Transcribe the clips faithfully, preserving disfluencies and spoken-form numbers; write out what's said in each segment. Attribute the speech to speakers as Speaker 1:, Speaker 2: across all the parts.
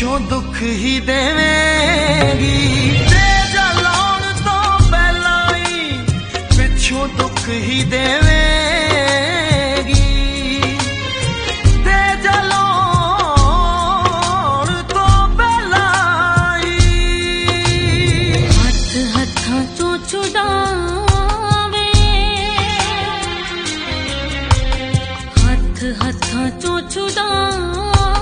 Speaker 1: पिछों दुख ही देवेगी, ते जलाउण तो पहला ही पिछों दुख ही देवेगी, ते जलाउण तो पहला ही।
Speaker 2: हथ हथां चों छुड़ावे, हथ हथां चों छुड़ावे,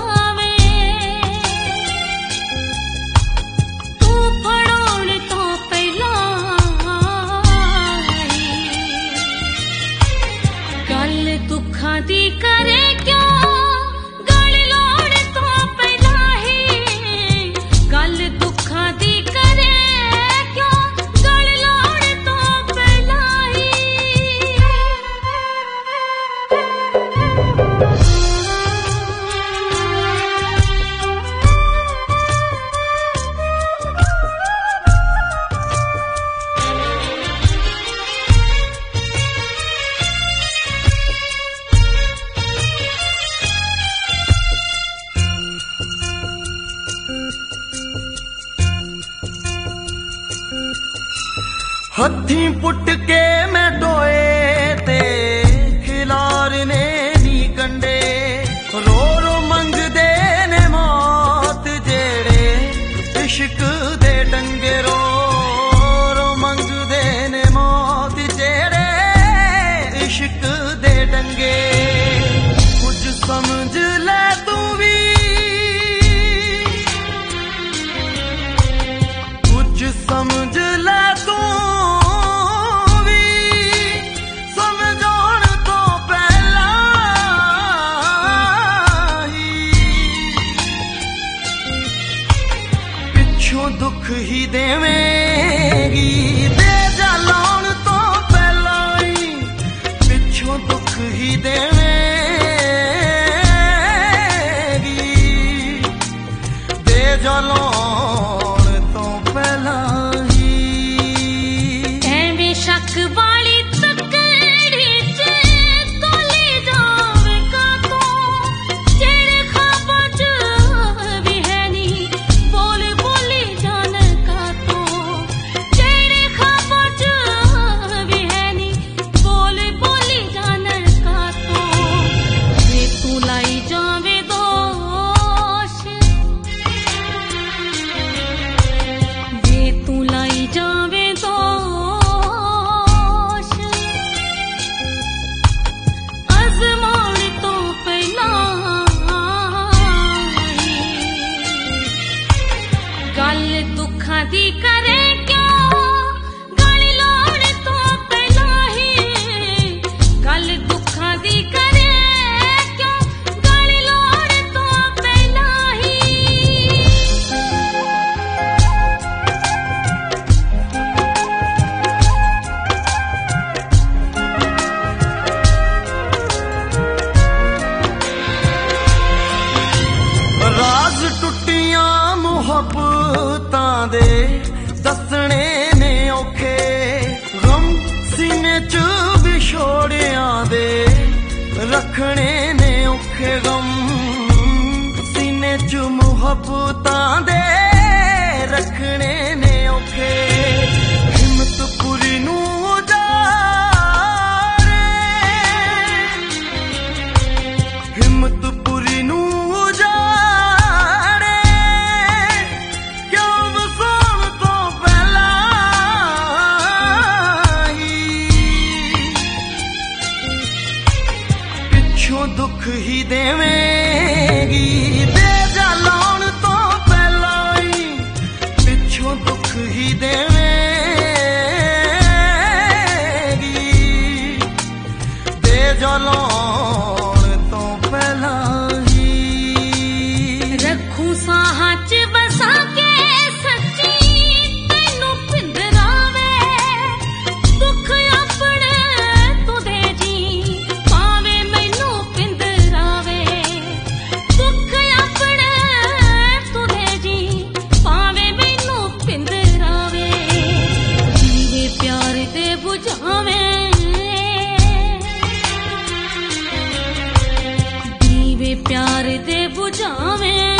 Speaker 2: दुखा दी करे क्यों गल लोड़ तो पहला ही, गल दुखा दी करे क्यों गल लोड़ तो पहला ही।
Speaker 1: हथी पुट के मैं टोए ते खिलारने नी कंडे, रो रो मंगदे ने मौत जेड़े इश्क दे डंगे, रो रो मंगदे ने मौत जेड़े इश्क दे डंगे। कुछ समझ ले तू भी, कुछ समझ ले तू दुख ही देवेगी, दे जलाउण तो पहला ही पिछों दुख ही देवेगी, दे जलाउण तो पहला ही।
Speaker 2: एवें शक वाली तकड़ी च तोली जावे का तो, जेड़े ख्वाबां च भी है नी बोल बोली जान का तो, जेड़े ख्वाबां च भी है नी बोल बोली जान का तो। जे तू लाई जावे दोष, जे तू लाई जावे दोष, अज़माउण तो पहला ही, गल दुखां दी करे क्यों गल लोड़ तो पहला ही, गल दुखां दी करे क्यों गल लोड़ तो पहला ही।
Speaker 1: राज टुटियां मुहब्बतां दे दसने ने औखे, गम सीने च विछोड़ियां दे रखने ने औखे, गम सीने च मुहब्बतां दे रखने ने औखे। हिम्मत पूरी नू उजाड़े, हिम्मत पूरी नू उजाड़े, क्यों वसाउण तो पहला ही पिछों दुख ही देवेगी, दे जलाउण तो पहला ही पिछों दुख ही देवेगी, दे जलाउण तो पहला ही।
Speaker 2: रखूं साहां च बसा के सच्ची तैनू पिंजरावे, दुख अपने तू दे जी पावे मैनू पिंजरावे, दुख अपने तू दे जी पावे मैनू पिंजरावे। जीवे प्यार दे बुझावे, दीवे प्यार दे बुझावे,